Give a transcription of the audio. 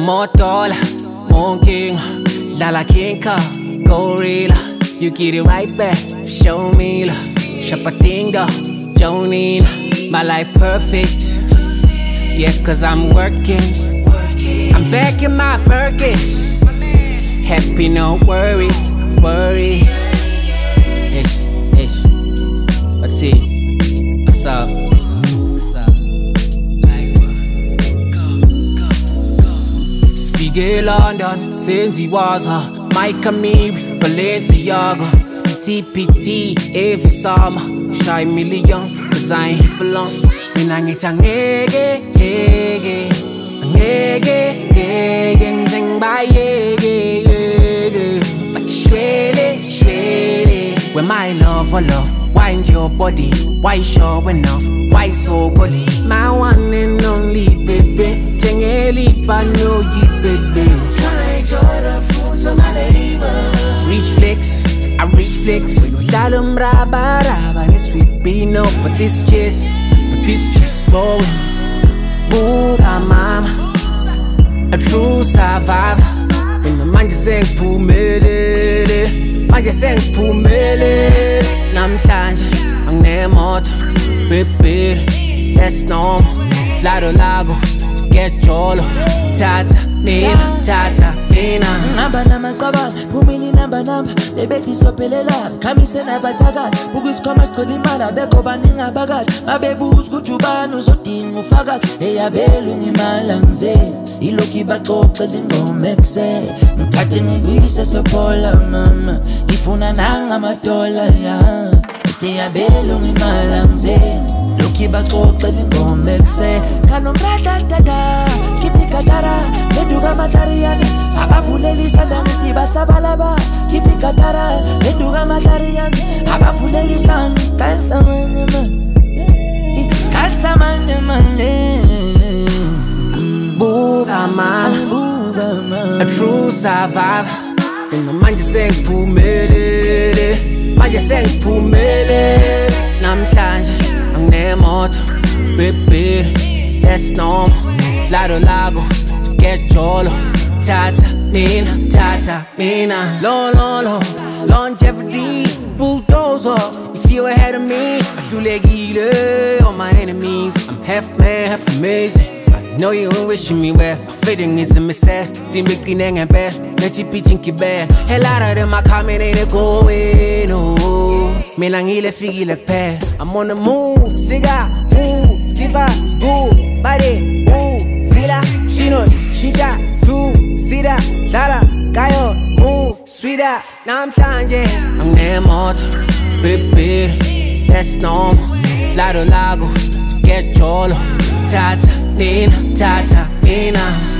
more dollar, more king, Lala King Kong, gorilla. You get it right back, show me love. Shapatinga, Jonina, my life perfect. Yeah, cause I'm working. I'm back in my Birkin. Happy, no worries, worry. Ish. What's it? What's up? What's up? Like what? Go. Spigel London, since he was her. Mike Amiri, Balenciaga. TPT every summer. Shy million, cause I ain't here for long. And I get a ngege, sing by but shwele. When my love, wind your body. Why sure enough? Why so gully? My one and only baby. Jengeli pa no ye baby. Try enjoy the fruits of my labor. Reach flex. I reach flex. Dalum raba, this sweet bean up, but this kiss flowing. Booga mama, a true survivor. And the man just sang pumele, Namhlanje, ang nemot, baby, that's normal. Fly to Lagos, to get jolo. Tata, Nina. Namba namaqaba, phumini namba. Bebethi sopelela, khamise nabataka. Ukusikhoma sicolimala, beko baningi abakade. Babebuza ukuthi ubani uzodinga ufakazi. Eyabela ungimala ngize, ilokhu baxoxela ingoma ekuse. Ngithathe ngikuyise sophola mama, ngifuna nangamadola ya. Eyabela ungimala ngize, lokhu baxoxela ingoma ekuse. Kanomrata dada, kipikatara, Eduga Matarian, Abafulelisa Nangiti Basabalaba, Kipikatara, Eduga Matarian, Abafulelisa, Skansaman, Booga man, a true survivor. And the man just sang pumele, Namhlanje, ang nemot, baby, that's normal. Fly to Lagos, get jolo. Tata, Nina. Lo, longevity, bulldozer. If you ahead of me, I should let you all my enemies. I'm half man, half amazing. I know you ain't wishing me well. My fitting is a mistake. Team big thing and bad. Let you be thinking bad. Hell lot of them, my comment ain't going, no. Me lang ile figi like pad. I'm on the move, cigar, ooh, skipper, school, body, ooh, zila, shino, shinja, two, sida, lala, kayo, move, sweeter. Now I'm Namhlanje, ang nemot, baby, that's normal. Fly to Lagos, to get jolo. Tata, Nina.